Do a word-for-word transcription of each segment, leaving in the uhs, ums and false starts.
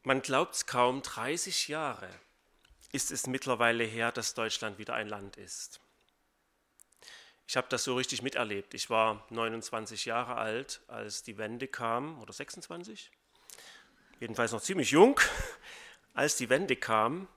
Man glaubt es kaum, dreißig Jahre ist es mittlerweile her, dass Deutschland wieder ein Land ist. Ich habe das so richtig miterlebt. Ich war neunundzwanzig Jahre alt, als die Wende kam, oder sechsundzwanzig? Jedenfalls noch ziemlich jung, als die Wende kam.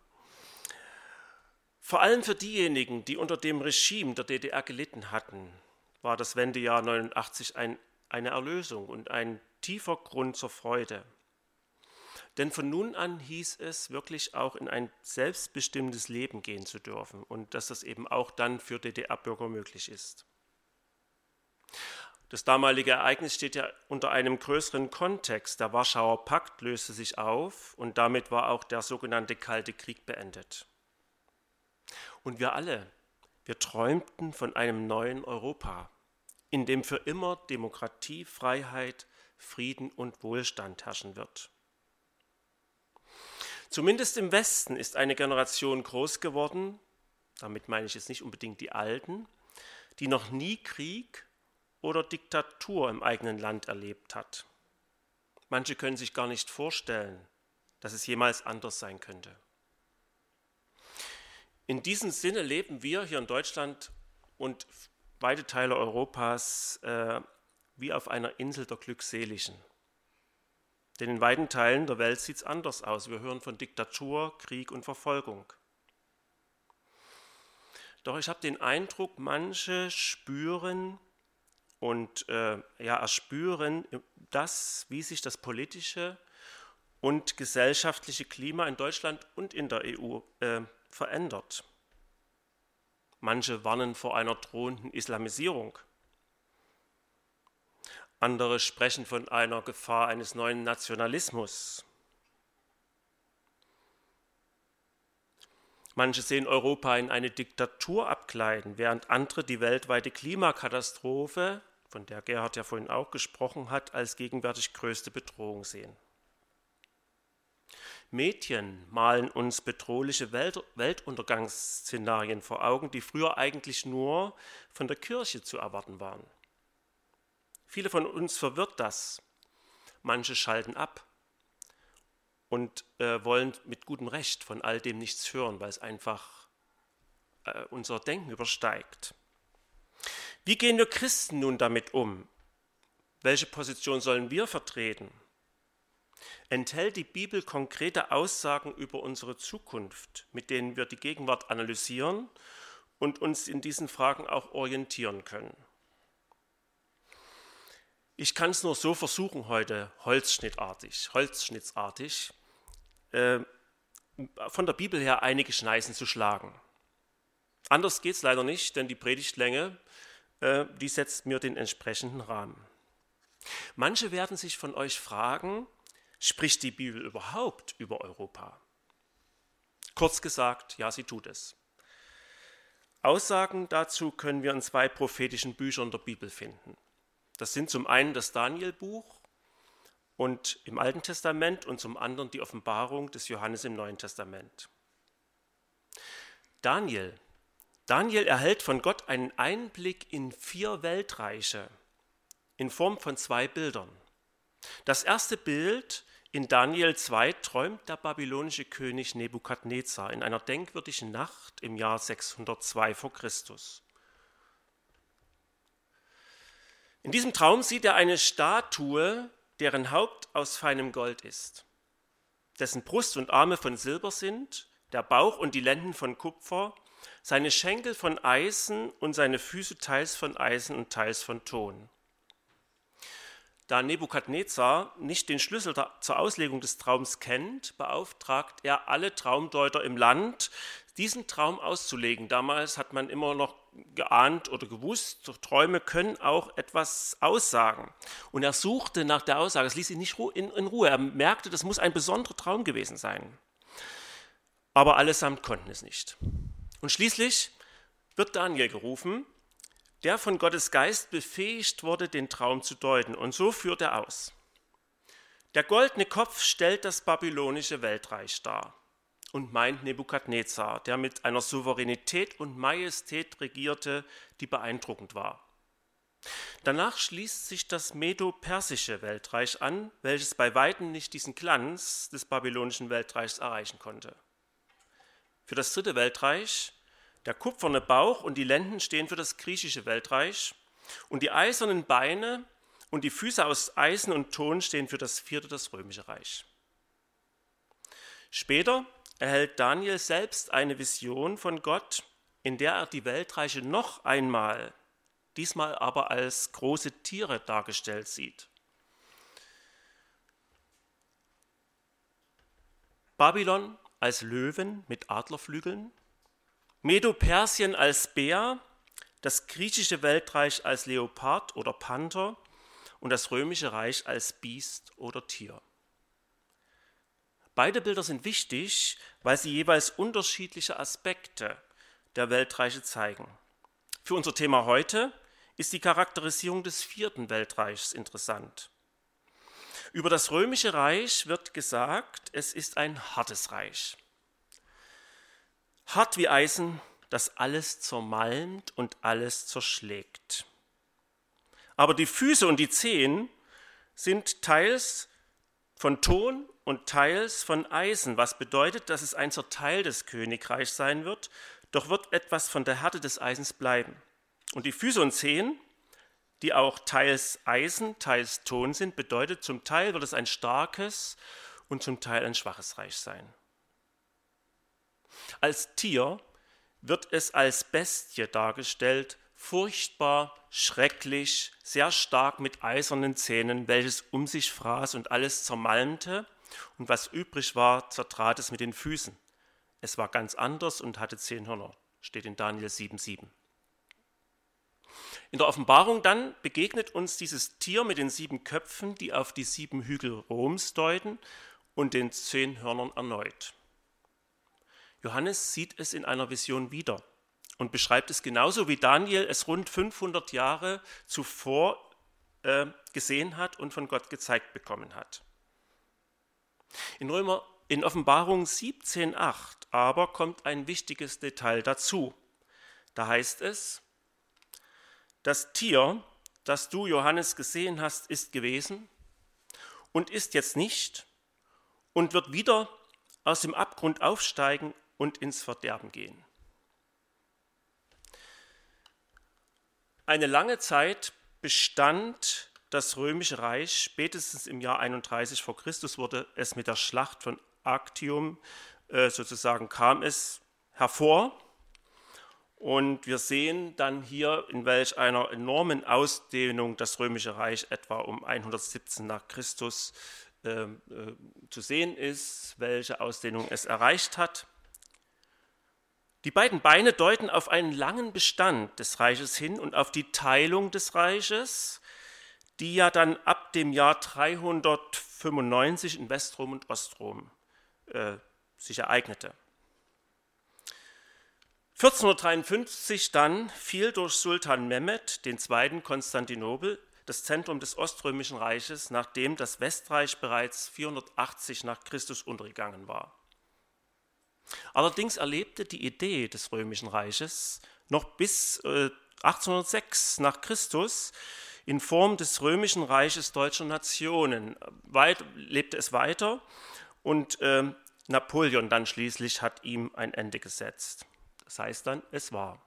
Vor allem für diejenigen, die unter dem Regime der D D R gelitten hatten, war das Wendejahr neunundachtzig ein, eine Erlösung und ein tiefer Grund zur Freude. Denn von nun an hieß es wirklich auch in ein selbstbestimmtes Leben gehen zu dürfen und dass das eben auch dann für D D R-Bürger möglich ist. Das damalige Ereignis steht ja unter einem größeren Kontext. Der Warschauer Pakt löste sich auf und damit war auch der sogenannte Kalte Krieg beendet. Und wir alle, wir träumten von einem neuen Europa, in dem für immer Demokratie, Freiheit, Frieden und Wohlstand herrschen wird. Zumindest im Westen ist eine Generation groß geworden, damit meine ich jetzt nicht unbedingt die Alten, die noch nie Krieg oder Diktatur im eigenen Land erlebt hat. Manche können sich gar nicht vorstellen, dass es jemals anders sein könnte. In diesem Sinne leben wir hier in Deutschland und weite Teile Europas äh, wie auf einer Insel der Glückseligen. Denn in weiten Teilen der Welt sieht es anders aus. Wir hören von Diktatur, Krieg und Verfolgung. Doch ich habe den Eindruck, manche spüren und äh, ja, erspüren das, wie sich das politische und gesellschaftliche Klima in Deutschland und in der E U äh, verändert. Manche warnen vor einer drohenden Islamisierung. Andere sprechen von einer Gefahr eines neuen Nationalismus. Manche sehen Europa in eine Diktatur abgleiten, während andere die weltweite Klimakatastrophe, von der Gerhard ja vorhin auch gesprochen hat, als gegenwärtig größte Bedrohung sehen. Medien malen uns bedrohliche Welt- Weltuntergangsszenarien vor Augen, die früher eigentlich nur von der Kirche zu erwarten waren. Viele von uns verwirrt das. Manche schalten ab und äh, wollen mit gutem Recht von all dem nichts hören, weil es einfach äh, unser Denken übersteigt. Wie gehen wir Christen nun damit um? Welche Position sollen wir vertreten? Enthält die Bibel konkrete Aussagen über unsere Zukunft, mit denen wir die Gegenwart analysieren und uns in diesen Fragen auch orientieren können? Ich kann es nur so versuchen heute, holzschnittartig, holzschnittartig, äh, von der Bibel her einige Schneisen zu schlagen. Anders geht es leider nicht, denn die Predigtlänge, äh, die setzt mir den entsprechenden Rahmen. Manche werden sich von euch fragen, spricht die Bibel überhaupt über Europa? Kurz gesagt, ja, sie tut es. Aussagen dazu können wir in zwei prophetischen Büchern der Bibel finden. Das sind zum einen das Daniel-Buch und im Alten Testament und zum anderen die Offenbarung des Johannes im Neuen Testament. Daniel. Daniel erhält von Gott einen Einblick in vier Weltreiche in Form von zwei Bildern. Das erste Bild in Daniel zwei träumt der babylonische König Nebukadnezar in einer denkwürdigen Nacht im Jahr sechshundertzwei vor Christus. In diesem Traum sieht er eine Statue, deren Haupt aus feinem Gold ist, dessen Brust und Arme von Silber sind, der Bauch und die Lenden von Kupfer, seine Schenkel von Eisen und seine Füße teils von Eisen und teils von Ton. Da Nebukadnezar nicht den Schlüssel zur Auslegung des Traums kennt, beauftragt er alle Traumdeuter im Land, diesen Traum auszulegen. Damals hat man immer noch geahnt oder gewusst, Träume können auch etwas aussagen. Und er suchte nach der Aussage, es ließ ihn nicht in, in Ruhe. Er merkte, das muss ein besonderer Traum gewesen sein. Aber allesamt konnten es nicht. Und schließlich wird Daniel gerufen, der von Gottes Geist befähigt wurde, den Traum zu deuten. Und so führt er aus. Der goldene Kopf stellt das babylonische Weltreich dar und meint Nebukadnezar, der mit einer Souveränität und Majestät regierte, die beeindruckend war. Danach schließt sich das medo-persische Weltreich an, welches bei weitem nicht diesen Glanz des babylonischen Weltreichs erreichen konnte. Für das dritte Weltreich, der kupferne Bauch und die Lenden stehen für das griechische Weltreich und die eisernen Beine und die Füße aus Eisen und Ton stehen für das vierte, das römische Reich. Später erhält Daniel selbst eine Vision von Gott, in der er die Weltreiche noch einmal, diesmal aber als große Tiere dargestellt sieht. Babylon als Löwen mit Adlerflügeln, Medo-Persien als Bär, das griechische Weltreich als Leopard oder Panther und das römische Reich als Biest oder Tier. Beide Bilder sind wichtig, weil sie jeweils unterschiedliche Aspekte der Weltreiche zeigen. Für unser Thema heute ist die Charakterisierung des vierten Weltreichs interessant. Über das römische Reich wird gesagt, es ist ein hartes Reich. Hart wie Eisen, das alles zermalmt und alles zerschlägt. Aber die Füße und die Zehen sind teils von Ton und teils von Eisen, was bedeutet, dass es ein zerteiltes Königreich sein wird, doch wird etwas von der Härte des Eisens bleiben. Und die Füße und Zehen, die auch teils Eisen, teils Ton sind, bedeutet, zum Teil wird es ein starkes und zum Teil ein schwaches Reich sein. Als Tier wird es als Bestie dargestellt, furchtbar, schrecklich, sehr stark mit eisernen Zähnen, welches um sich fraß und alles zermalmte, und was übrig war, zertrat es mit den Füßen. Es war ganz anders und hatte zehn Hörner, steht in Daniel sieben sieben. In der Offenbarung dann begegnet uns dieses Tier mit den sieben Köpfen, die auf die sieben Hügel Roms deuten, und den zehn Hörnern erneut. Johannes sieht es in einer Vision wieder und beschreibt es genauso, wie Daniel es rund fünfhundert Jahre zuvor äh, gesehen hat und von Gott gezeigt bekommen hat. In, Römer, in Offenbarung siebzehn acht aber kommt ein wichtiges Detail dazu. Da heißt es: Das Tier, das du, Johannes, gesehen hast, ist gewesen und ist jetzt nicht und wird wieder aus dem Abgrund aufsteigen und ins Verderben gehen. Eine lange Zeit bestand das römische Reich. Spätestens im Jahr einunddreißig vor Christus wurde es mit der Schlacht von Actium, äh, sozusagen kam es hervor. Und wir sehen dann hier, in welch einer enormen Ausdehnung das römische Reich etwa um hundertsiebzehn nach Christus äh, äh, zu sehen ist, welche Ausdehnung es erreicht hat. Die beiden Beine deuten auf einen langen Bestand des Reiches hin und auf die Teilung des Reiches, die ja dann ab dem Jahr dreihundertfünfundneunzig in Westrom und Ostrom äh, sich ereignete. vierzehnhundertdreiundfünfzig dann fiel durch Sultan Mehmed den Zweiten Konstantinopel, das Zentrum des Oströmischen Reiches, nachdem das Westreich bereits vierhundertachtzig nach Christus untergegangen war. Allerdings erlebte die Idee des Römischen Reiches noch bis äh, achtzehnhundertsechs nach Christus in Form des Römischen Reiches deutscher Nationen. Weit, lebte es weiter und äh, Napoleon dann schließlich hat ihm ein Ende gesetzt. Das heißt dann, es war.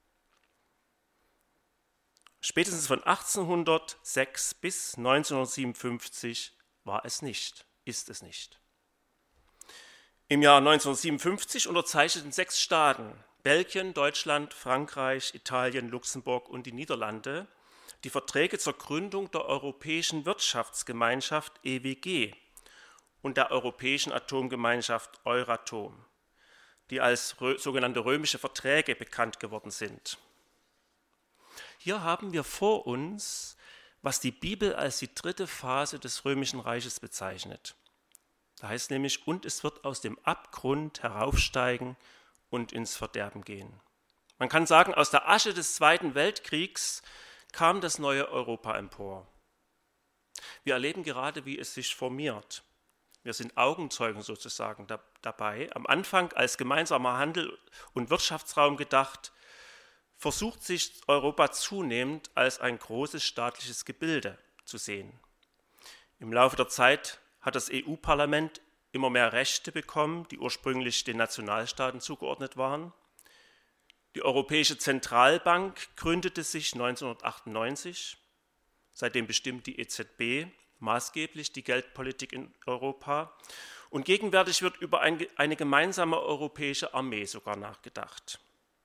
Spätestens von achtzehnhundertsechs bis neunzehnhundertsiebenundfünfzig war es nicht, ist es nicht. Im Jahr neunzehnhundertsiebenundfünfzig unterzeichneten sechs Staaten, Belgien, Deutschland, Frankreich, Italien, Luxemburg und die Niederlande, die Verträge zur Gründung der Europäischen Wirtschaftsgemeinschaft E W G und der Europäischen Atomgemeinschaft Euratom, die als sogenannte römische Verträge bekannt geworden sind. Hier haben wir vor uns, was die Bibel als die dritte Phase des Römischen Reiches bezeichnet. Da heißt nämlich, und es wird aus dem Abgrund heraufsteigen und ins Verderben gehen. Man kann sagen, aus der Asche des Zweiten Weltkriegs kam das neue Europa empor. Wir erleben gerade, wie es sich formiert. Wir sind Augenzeugen sozusagen da, dabei. Am Anfang als gemeinsamer Handel und Wirtschaftsraum gedacht, versucht sich Europa zunehmend als ein großes staatliches Gebilde zu sehen. Im Laufe der Zeit hat das E U-Parlament immer mehr Rechte bekommen, die ursprünglich den Nationalstaaten zugeordnet waren. Die Europäische Zentralbank gründete sich neunzehnhundertachtundneunzig. Seitdem bestimmt die E Z B maßgeblich die Geldpolitik in Europa. Und gegenwärtig wird über eine gemeinsame europäische Armee sogar nachgedacht.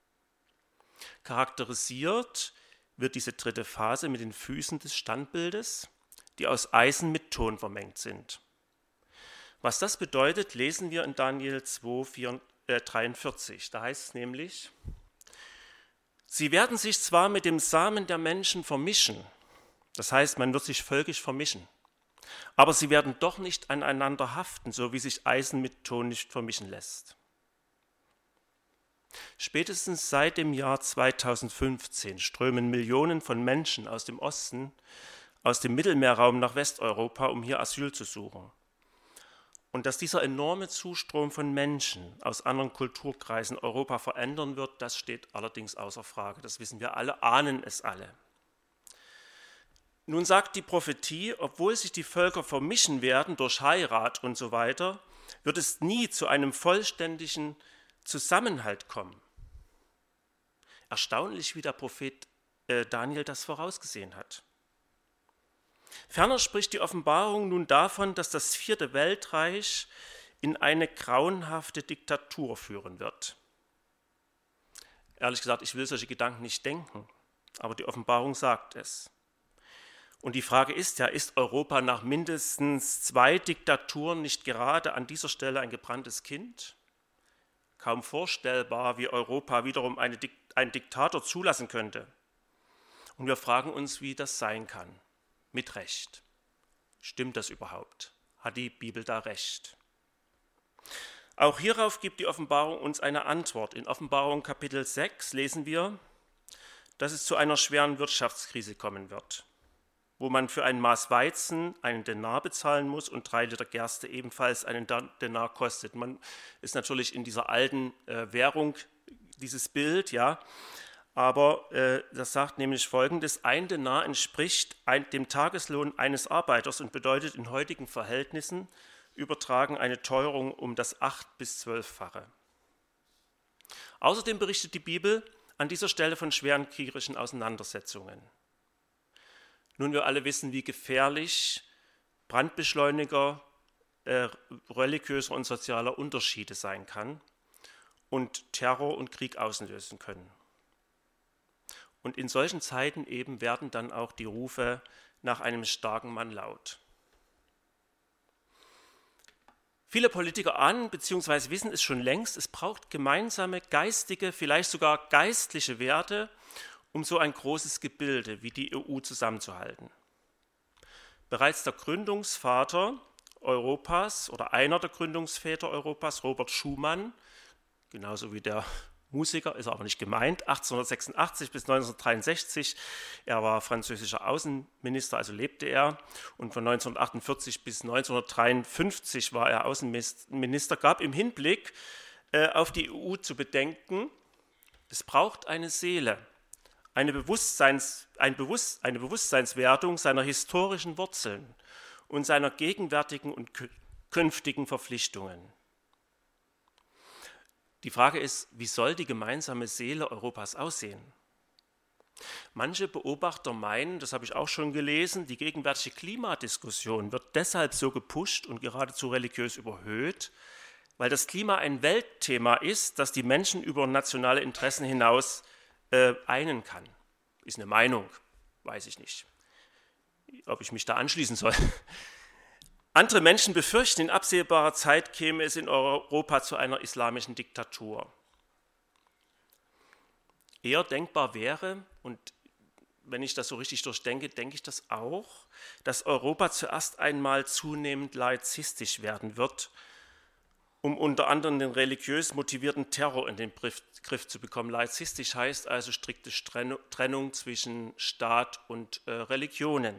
Charakterisiert wird diese dritte Phase mit den Füßen des Standbildes, die aus Eisen mit Ton vermengt sind. Was das bedeutet, lesen wir in Daniel zwei, dreiundvierzig. Da heißt es nämlich: Sie werden sich zwar mit dem Samen der Menschen vermischen, das heißt, man wird sich völkisch vermischen, aber sie werden doch nicht aneinander haften, so wie sich Eisen mit Ton nicht vermischen lässt. Spätestens seit dem Jahr zweitausendfünfzehn strömen Millionen von Menschen aus dem Osten, aus dem Mittelmeerraum nach Westeuropa, um hier Asyl zu suchen. Und dass dieser enorme Zustrom von Menschen aus anderen Kulturkreisen Europa verändern wird, das steht allerdings außer Frage. Das wissen wir alle, ahnen es alle. Nun sagt die Prophetie, obwohl sich die Völker vermischen werden durch Heirat und so weiter, wird es nie zu einem vollständigen Zusammenhalt kommen. Erstaunlich, wie der Prophet Daniel das vorausgesehen hat. Ferner spricht die Offenbarung nun davon, dass das vierte Weltreich in eine grauenhafte Diktatur führen wird. Ehrlich gesagt, ich will solche Gedanken nicht denken, aber die Offenbarung sagt es. Und die Frage ist ja, ist Europa nach mindestens zwei Diktaturen nicht gerade an dieser Stelle ein gebranntes Kind? Kaum vorstellbar, wie Europa wiederum eine, einen Diktator zulassen könnte. Und wir fragen uns, wie das sein kann. Mit Recht. Stimmt das überhaupt? Hat die Bibel da Recht? Auch hierauf gibt die Offenbarung uns eine Antwort. In Offenbarung Kapitel sechs lesen wir, dass es zu einer schweren Wirtschaftskrise kommen wird, wo man für ein Maß Weizen einen Denar bezahlen muss und drei Liter Gerste ebenfalls einen Denar kostet. Man ist natürlich in dieser alten äh, Währung, dieses Bild, ja, aber äh, das sagt nämlich Folgendes: Ein Denar entspricht ein, dem Tageslohn eines Arbeiters und bedeutet in heutigen Verhältnissen übertragen eine Teuerung um das acht- bis zwölffache. Außerdem berichtet die Bibel an dieser Stelle von schweren kriegerischen Auseinandersetzungen. Nun, wir alle wissen, wie gefährlich Brandbeschleuniger äh, religiöser und sozialer Unterschiede sein kann und Terror und Krieg auslösen können. Und in solchen Zeiten eben werden dann auch die Rufe nach einem starken Mann laut. Viele Politiker ahnen bzw. wissen es schon längst, es braucht gemeinsame geistige, vielleicht sogar geistliche Werte, um so ein großes Gebilde wie die E U zusammenzuhalten. Bereits der Gründungsvater Europas oder einer der Gründungsväter Europas, Robert Schuman, genauso wie der Musiker, ist aber nicht gemeint, achtzehnhundertsechsundachtzig bis neunzehnhundertdreiundsechzig, er war französischer Außenminister, also lebte er, und von neunzehnhundertachtundvierzig bis neunzehnhundertdreiundfünfzig war er Außenminister, gab im Hinblick äh, auf die E U zu bedenken, es braucht eine Seele, eine, Bewusstseins, ein Bewusst, eine Bewusstseinswertung seiner historischen Wurzeln und seiner gegenwärtigen und künftigen Verpflichtungen. Die Frage ist, wie soll die gemeinsame Seele Europas aussehen? Manche Beobachter meinen, das habe ich auch schon gelesen, die gegenwärtige Klimadiskussion wird deshalb so gepusht und geradezu religiös überhöht, weil das Klima ein Weltthema ist, das die Menschen über nationale Interessen hinaus äh, einen kann. Ist eine Meinung, weiß ich nicht, ob ich mich da anschließen soll. Andere Menschen befürchten, in absehbarer Zeit käme es in Europa zu einer islamischen Diktatur. Eher denkbar wäre, und wenn ich das so richtig durchdenke, denke ich das auch, dass Europa zuerst einmal zunehmend laizistisch werden wird, um unter anderem den religiös motivierten Terror in den Griff zu bekommen. Laizistisch heißt also strikte Trennung zwischen Staat und äh, Religionen.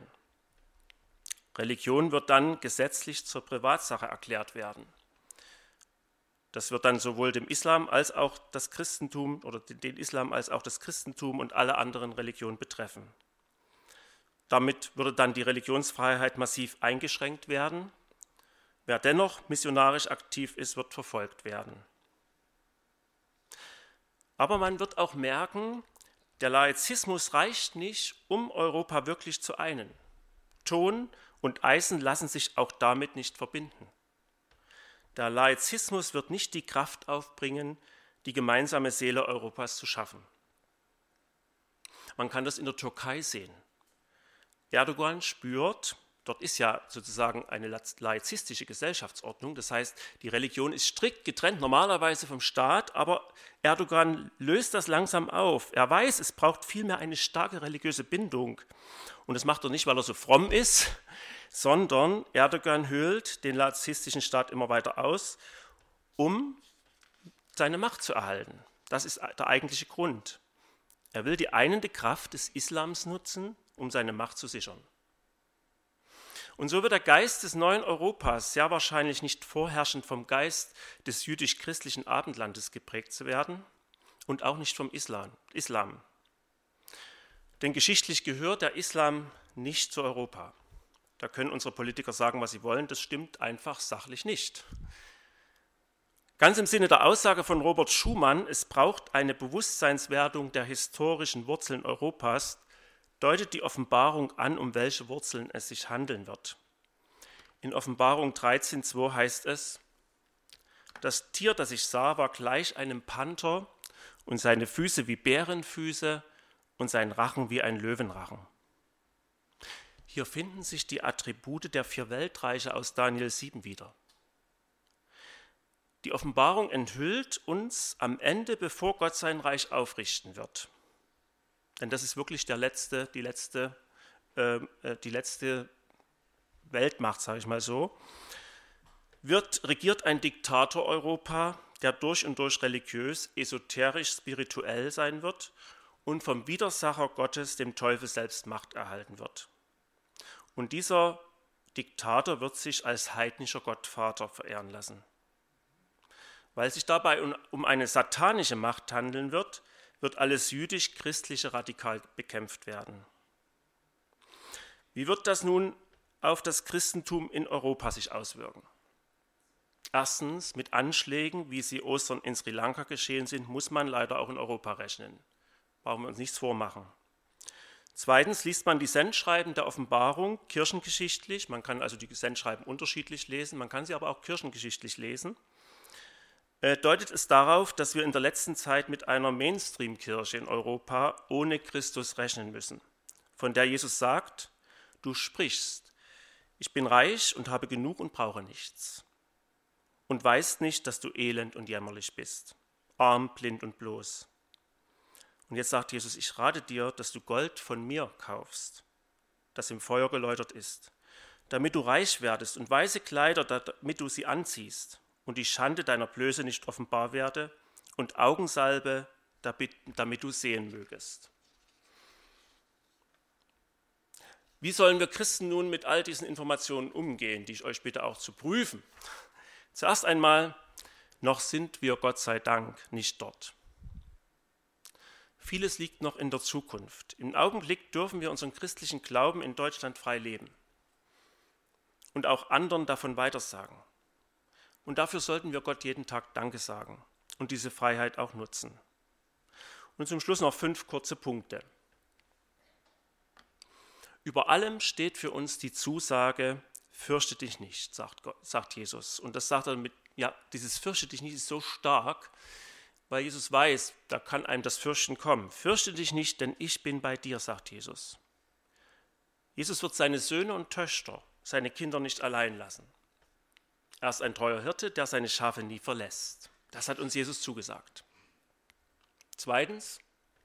Religion wird dann gesetzlich zur Privatsache erklärt werden. Das wird dann sowohl dem Islam als auch das Christentum oder den Islam als auch das Christentum und alle anderen Religionen betreffen. Damit würde dann die Religionsfreiheit massiv eingeschränkt werden. Wer dennoch missionarisch aktiv ist, wird verfolgt werden. Aber man wird auch merken, der Laizismus reicht nicht, um Europa wirklich zu einen. Ton und Eisen lassen sich auch damit nicht verbinden. Der Laizismus wird nicht die Kraft aufbringen, die gemeinsame Seele Europas zu schaffen. Man kann das in der Türkei sehen. Erdogan spürt, dort ist ja sozusagen eine laizistische Gesellschaftsordnung, das heißt, die Religion ist strikt getrennt, normalerweise vom Staat, aber Erdogan löst das langsam auf. Er weiß, es braucht vielmehr eine starke religiöse Bindung. Und das macht er nicht, weil er so fromm ist, sondern Erdogan höhlt den laizistischen Staat immer weiter aus, um seine Macht zu erhalten. Das ist der eigentliche Grund. Er will die einende Kraft des Islams nutzen, um seine Macht zu sichern. Und so wird der Geist des neuen Europas sehr wahrscheinlich nicht vorherrschend vom Geist des jüdisch-christlichen Abendlandes geprägt zu werden und auch nicht vom Islam. Islam. Denn geschichtlich gehört der Islam nicht zu Europa. Da können unsere Politiker sagen, was sie wollen, das stimmt einfach sachlich nicht. Ganz im Sinne der Aussage von Robert Schumann, es braucht eine Bewusstseinswerdung der historischen Wurzeln Europas, deutet die Offenbarung an, um welche Wurzeln es sich handeln wird. In Offenbarung dreizehn Vers zwei heißt es, das Tier, das ich sah, war gleich einem Panther und seine Füße wie Bärenfüße und sein Rachen wie ein Löwenrachen. Hier finden sich die Attribute der vier Weltreiche aus Daniel sieben wieder. Die Offenbarung enthüllt uns am Ende, bevor Gott sein Reich aufrichten wird. Denn das ist wirklich der letzte, die, letzte, äh, die letzte Weltmacht, sage ich mal so, wird regiert ein Diktator Europa, der durch und durch religiös, esoterisch, spirituell sein wird und vom Widersacher Gottes, dem Teufel selbst, Macht erhalten wird. Und dieser Diktator wird sich als heidnischer Gottvater verehren lassen. Weil sich dabei um eine satanische Macht handeln wird, wird alles jüdisch-christliche radikal bekämpft werden. Wie wird das nun auf das Christentum in Europa sich auswirken? Erstens, mit Anschlägen, wie sie Ostern in Sri Lanka geschehen sind, muss man leider auch in Europa rechnen. Brauchen wir uns nichts vormachen. Zweitens liest man die Sendschreiben der Offenbarung kirchengeschichtlich. Man kann also die Sendschreiben unterschiedlich lesen, man kann sie aber auch kirchengeschichtlich lesen. Äh, deutet es darauf, dass wir in der letzten Zeit mit einer Mainstream-Kirche in Europa ohne Christus rechnen müssen, von der Jesus sagt, du sprichst, ich bin reich und habe genug und brauche nichts und weißt nicht, dass du elend und jämmerlich bist, arm, blind und bloß. Und jetzt sagt Jesus, ich rate dir, dass du Gold von mir kaufst, das im Feuer geläutert ist, damit du reich werdest und weiße Kleider, damit du sie anziehst und die Schande deiner Blöße nicht offenbar werde und Augensalbe, damit, damit du sehen mögest. Wie sollen wir Christen nun mit all diesen Informationen umgehen, die ich euch bitte auch zu prüfen? Zuerst einmal, noch sind wir Gott sei Dank nicht dort. Vieles liegt noch in der Zukunft. Im Augenblick dürfen wir unseren christlichen Glauben in Deutschland frei leben und auch anderen davon weitersagen. Und dafür sollten wir Gott jeden Tag Danke sagen und diese Freiheit auch nutzen. Und zum Schluss noch fünf kurze Punkte. Über allem steht für uns die Zusage, fürchte dich nicht, sagt, Gott, sagt Jesus. Und das sagt er mit, ja, dieses fürchte dich nicht ist so stark, weil Jesus weiß, da kann einem das Fürchten kommen. Fürchte dich nicht, denn ich bin bei dir, sagt Jesus. Jesus wird seine Söhne und Töchter, seine Kinder nicht allein lassen. Er ist ein treuer Hirte, der seine Schafe nie verlässt. Das hat uns Jesus zugesagt. Zweitens,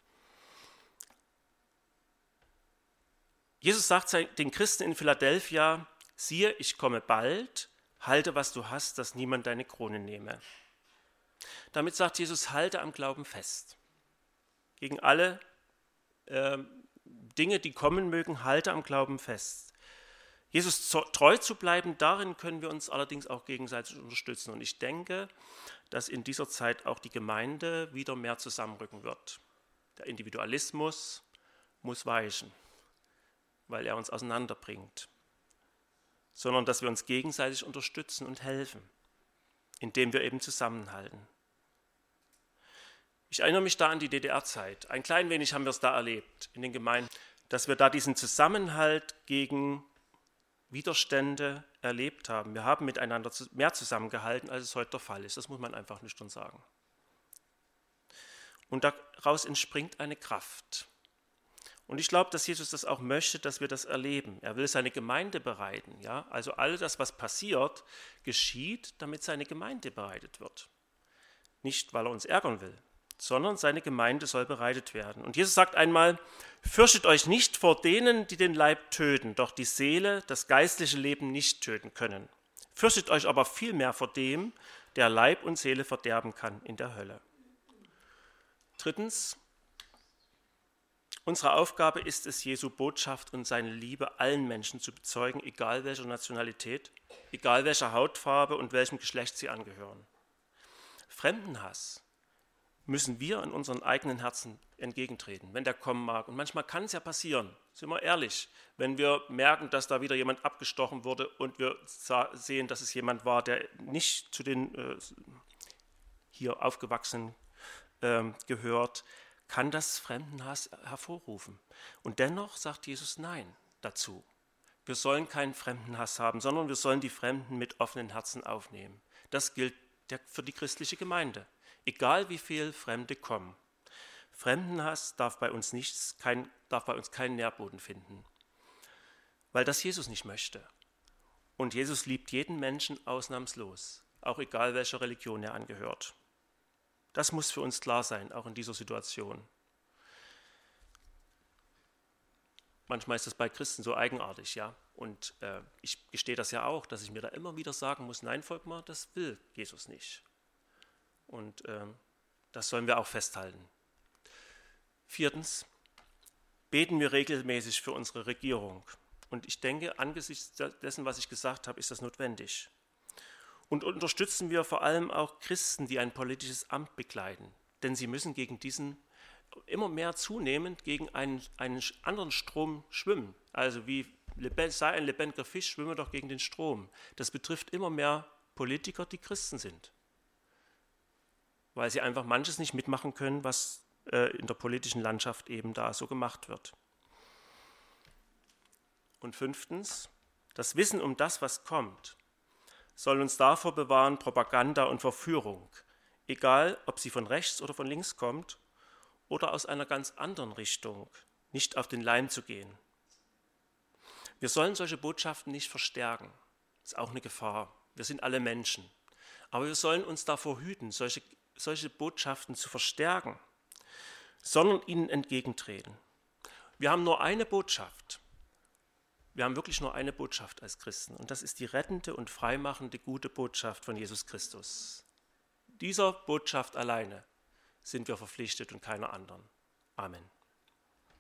Jesus sagt den Christen in Philadelphia, siehe, ich komme bald, halte, was du hast, dass niemand deine Krone nehme. Damit sagt Jesus, halte am Glauben fest. Gegen alle äh, Dinge, die kommen mögen, halte am Glauben fest. Jesus treu zu bleiben, darin können wir uns allerdings auch gegenseitig unterstützen. Und ich denke, dass in dieser Zeit auch die Gemeinde wieder mehr zusammenrücken wird. Der Individualismus muss weichen, weil er uns auseinanderbringt, sondern dass wir uns gegenseitig unterstützen und helfen, indem wir eben zusammenhalten. Ich erinnere mich da an die D D R-Zeit. Ein klein wenig haben wir es da erlebt in den Gemeinden, dass wir da diesen Zusammenhalt gegen Widerstände erlebt haben. Wir haben miteinander mehr zusammengehalten, als es heute der Fall ist. Das muss man einfach nüchtern sagen. Und daraus entspringt eine Kraft. Und ich glaube, dass Jesus das auch möchte, dass wir das erleben. Er will seine Gemeinde bereiten. Ja? Also all das, was passiert, geschieht, damit seine Gemeinde bereitet wird. Nicht, weil er uns ärgern will, sondern seine Gemeinde soll bereitet werden. Und Jesus sagt einmal, fürchtet euch nicht vor denen, die den Leib töten, doch die Seele, das geistliche Leben nicht töten können. Fürchtet euch aber vielmehr vor dem, der Leib und Seele verderben kann in der Hölle. Drittens, unsere Aufgabe ist es, Jesu Botschaft und seine Liebe allen Menschen zu bezeugen, egal welcher Nationalität, egal welcher Hautfarbe und welchem Geschlecht sie angehören. Fremdenhass müssen wir in unseren eigenen Herzen entgegentreten, wenn der kommen mag. Und manchmal kann es ja passieren, sind wir ehrlich, wenn wir merken, dass da wieder jemand abgestochen wurde und wir sehen, dass es jemand war, der nicht zu den äh, hier Aufgewachsenen äh, gehört, kann das Fremdenhass hervorrufen. Und dennoch sagt Jesus Nein dazu. Wir sollen keinen Fremdenhass haben, sondern wir sollen die Fremden mit offenen Herzen aufnehmen. Das gilt für die christliche Gemeinde. Egal wie viele Fremde kommen. Fremdenhass darf bei uns nichts, kein, darf bei uns keinen Nährboden finden, weil das Jesus nicht möchte. Und Jesus liebt jeden Menschen ausnahmslos, auch egal welcher Religion er angehört. Das muss für uns klar sein, auch in dieser Situation. Manchmal ist das bei Christen so eigenartig, ja. Und äh, ich gestehe das ja auch, dass ich mir da immer wieder sagen muss, nein, Volkmar, das will Jesus nicht. Und äh, das sollen wir auch festhalten. Viertens, beten wir regelmäßig für unsere Regierung. Und ich denke, angesichts dessen, was ich gesagt habe, ist das notwendig. Und unterstützen wir vor allem auch Christen, die ein politisches Amt bekleiden. Denn sie müssen gegen diesen, immer mehr zunehmend, gegen einen, einen anderen Strom schwimmen. Also wie sei ein lebendiger Fisch, schwimme doch gegen den Strom. Das betrifft immer mehr Politiker, die Christen sind. Weil sie einfach manches nicht mitmachen können, was äh, in der politischen Landschaft eben da so gemacht wird. Und fünftens, das Wissen um das, was kommt, soll uns davor bewahren, Propaganda und Verführung, egal ob sie von rechts oder von links kommt oder aus einer ganz anderen Richtung, nicht auf den Leim zu gehen. Wir sollen solche Botschaften nicht verstärken, das ist auch eine Gefahr. Wir sind alle Menschen. Aber wir sollen uns davor hüten, solche solche Botschaften zu verstärken, sondern ihnen entgegentreten. Wir haben nur eine Botschaft. Wir haben wirklich nur eine Botschaft als Christen und das ist die rettende und freimachende gute Botschaft von Jesus Christus. Dieser Botschaft alleine sind wir verpflichtet und keiner anderen. Amen.